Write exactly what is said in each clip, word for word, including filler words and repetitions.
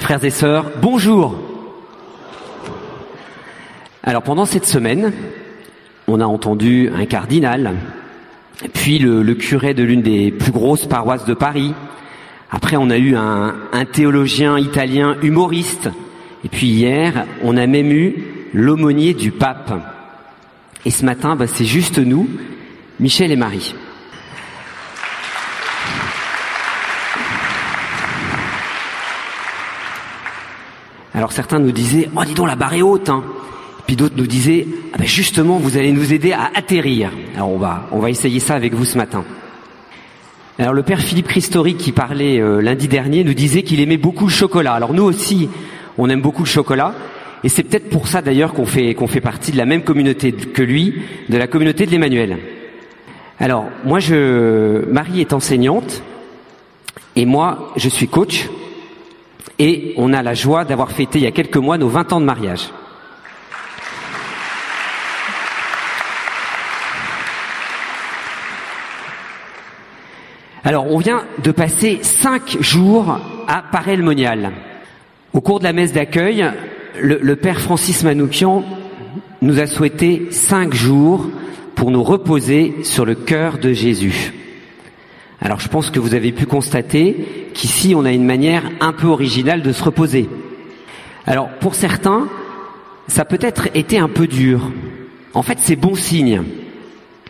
Frères et sœurs, bonjour. Alors pendant cette semaine, on a entendu un cardinal, puis le, le curé de l'une des plus grosses paroisses de Paris. Après, on a eu un, un théologien italien humoriste. Et puis hier, on a même eu l'aumônier du pape. Et ce matin, bah, c'est juste nous, Michel et Marie. Alors certains nous disaient « Oh, dis donc, la barre est haute hein !» Puis d'autres nous disaient ah ben justement, vous allez nous aider à atterrir. Alors on va, on va essayer ça avec vous ce matin. Alors le père Philippe Christori qui parlait euh, lundi dernier nous disait qu'il aimait beaucoup le chocolat. Alors nous aussi, on aime beaucoup le chocolat. Et c'est peut-être pour ça d'ailleurs qu'on fait, qu'on fait partie de la même communauté que lui, de la communauté de l'Emmanuel. Alors moi, je, Marie est enseignante et moi, je suis coach. Et on a la joie d'avoir fêté il y a quelques mois nos vingt ans de mariage. Alors, on vient de passer cinq jours à Paray-le-Monial. Au cours de la messe d'accueil, le, le père Francis Manoukian nous a souhaité cinq jours pour nous reposer sur le cœur de Jésus. Alors, je pense que vous avez pu constater qu'ici, on a une manière un peu originale de se reposer. Alors, pour certains, ça a peut-être été un peu dur. En fait, c'est bon signe. Pourquoi ?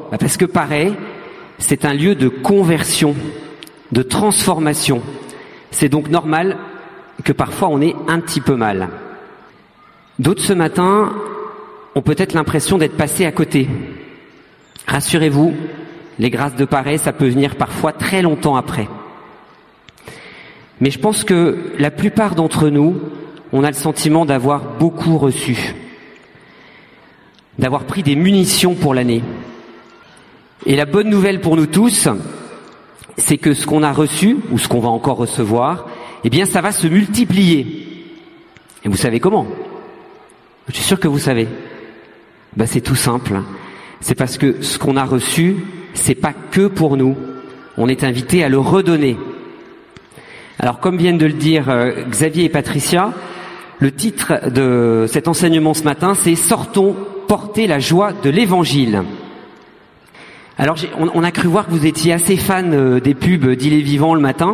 Bah parce que Paray, c'est un lieu de conversion, de transformation. C'est donc normal que parfois on ait un petit peu mal. D'autres ce matin ont peut-être l'impression d'être passés à côté. Rassurez-vous, les grâces de Paray, ça peut venir parfois très longtemps après. Mais je pense que la plupart d'entre nous, on a le sentiment d'avoir beaucoup reçu, d'avoir pris des munitions pour l'année. Et la bonne nouvelle pour nous tous, c'est que ce qu'on a reçu, ou ce qu'on va encore recevoir, eh bien ça va se multiplier. Et vous savez comment ? Je suis sûr que vous savez. Ben, c'est tout simple. C'est parce que ce qu'on a reçu, c'est pas que pour nous. On est invité à le redonner. Alors comme viennent de le dire euh, Xavier et Patricia, le titre de cet enseignement ce matin, c'est « Sortons porter la joie de l'Évangile ». Alors j'ai, on, on a cru voir que vous étiez assez fan euh, des pubs d'Il est vivant le matin.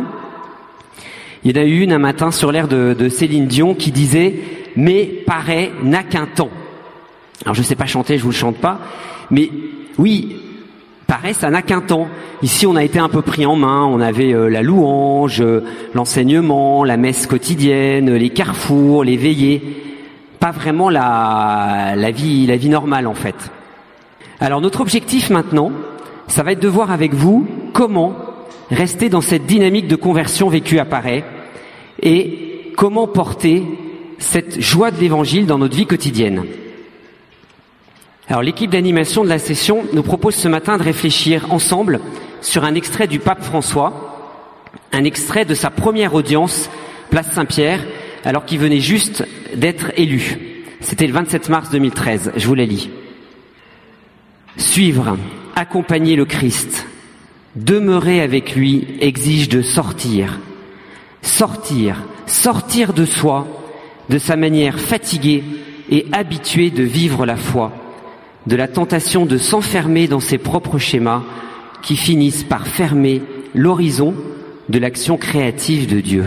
Il y en a eu une un matin sur l'air de, de Céline Dion qui disait « Mais Paray n'a qu'un temps ». Alors je sais pas chanter, je vous le chante pas, mais oui, Paray ça n'a qu'un temps. Ici on a été un peu pris en main, on avait euh, la louange, euh, l'enseignement, la messe quotidienne, les carrefours, les veillées. Pas vraiment la, la vie, la vie normale en fait. Alors notre objectif maintenant, ça va être de voir avec vous comment rester dans cette dynamique de conversion vécue à Paray et comment porter cette joie de l'Évangile dans notre vie quotidienne. Alors l'équipe d'animation de la session nous propose ce matin de réfléchir ensemble sur un extrait du pape François, un extrait de sa première audience, place Saint-Pierre, alors qu'il venait juste d'être élu. C'était le vingt-sept mars deux mille treize, je vous la lis. Suivre, accompagner le Christ, demeurer avec lui exige de sortir. Sortir, sortir de soi, de sa manière fatiguée et habituée de vivre la foi, de la tentation de s'enfermer dans ses propres schémas qui finissent par fermer l'horizon de l'action créative de Dieu.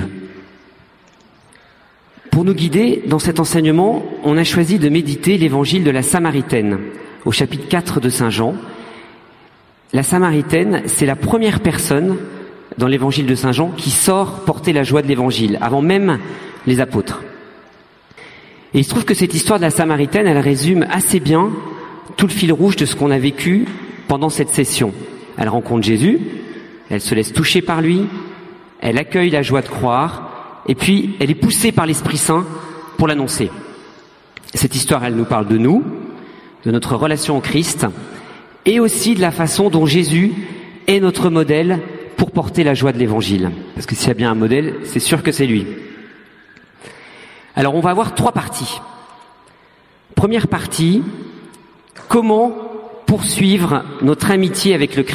Pour nous guider dans cet enseignement, on a choisi de méditer l'évangile de la Samaritaine, au chapitre quatre de Saint Jean. La Samaritaine, c'est la première personne dans l'évangile de Saint Jean qui sort porter la joie de l'évangile, avant même les apôtres. Et il se trouve que cette histoire de la Samaritaine, elle résume assez bien tout le fil rouge de ce qu'on a vécu pendant cette session. Elle rencontre Jésus, elle se laisse toucher par lui, elle accueille la joie de croire, et puis elle est poussée par l'Esprit Saint pour l'annoncer. Cette histoire, elle nous parle de nous, de notre relation au Christ, et aussi de la façon dont Jésus est notre modèle pour porter la joie de l'Évangile. Parce que s'il y a bien un modèle, c'est sûr que c'est lui. Alors on va avoir trois parties. Première partie, comment poursuivre notre amitié avec le Christ ?